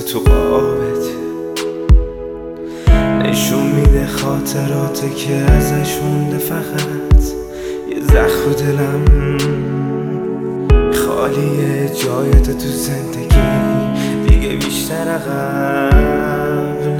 تو قابت نشون میده خاطراته که ازش مونده، فقط یه زخم دلم خالیه. جایت تو زندگی دیگه بیشتر قبل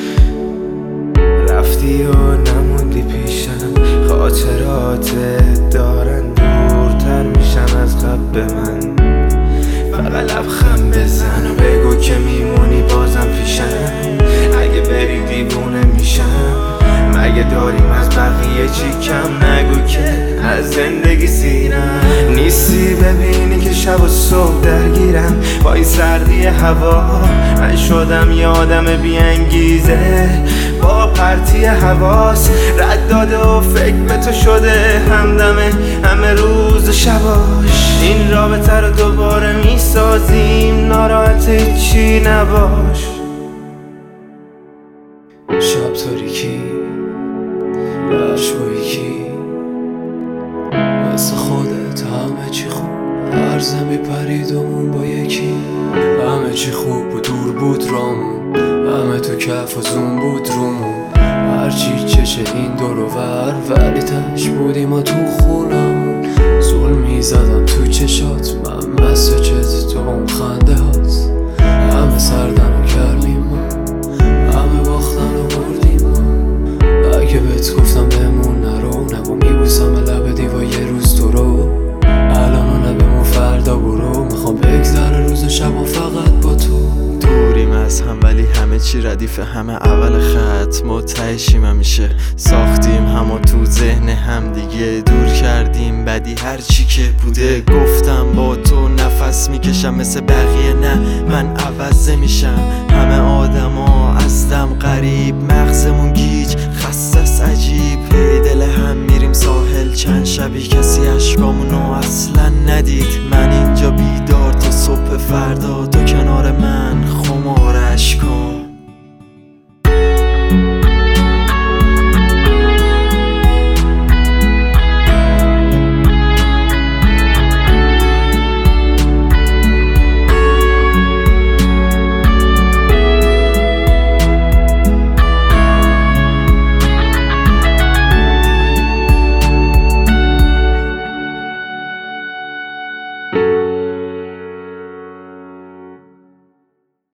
رفتی و نموندی پیشم. خاطراتت دارن دورتر میشن از قبل من. فقط لبخند بزن و بگو که میمونی بازم پیشم. اگه بری دیوونه میشم. مگه داریم از بقیه چی کم؟ نگو که از زندگی سیرم نیستی. ببینی که شب و صبح درگیرم با این سردی هوا. من شدم یه آدم بیانگیزه با پرتی حواس. رد داده و فکر به تو شده همدمه همه روز شباش. این رابطه رو دوباره میسازیم، ناراحت چی نباش. شب تاریکی عشقایی مثل خودت همه چی خوب. هر زمی پریدمون با یکی. همه چی خوب و دور بود رامون. همه تو کف و زون بود رومون. هرچی چشه این دور و ور ولی تش بودیم و تو خونمون. ظلم میزدم تو چشات من مثل چت تو اون خنده هات. همه سردن و کردیم ما، همه باختن و بردیم ما. اگه بهت گفتم بمون نرو، نگو میبوسم لب دیوا یه روز تو رو. الان و نبمون فردا برو. میخوام بگذره روز و شب و فقط با تو. دوریم از هم ولی همه چی ردیف همه اول خط. متعشیم همیشه ساختیم همو تو ذهن هم دیگه. دور کردیم بدی هر چی که بوده. گفتم با تو نفس میکشم مثل بقیه، نه من عوض میشم. همه آدما از دم غریب، مغزمون گیج خستس عجیب. پی دل هم میریم ساحل چند شبی کسی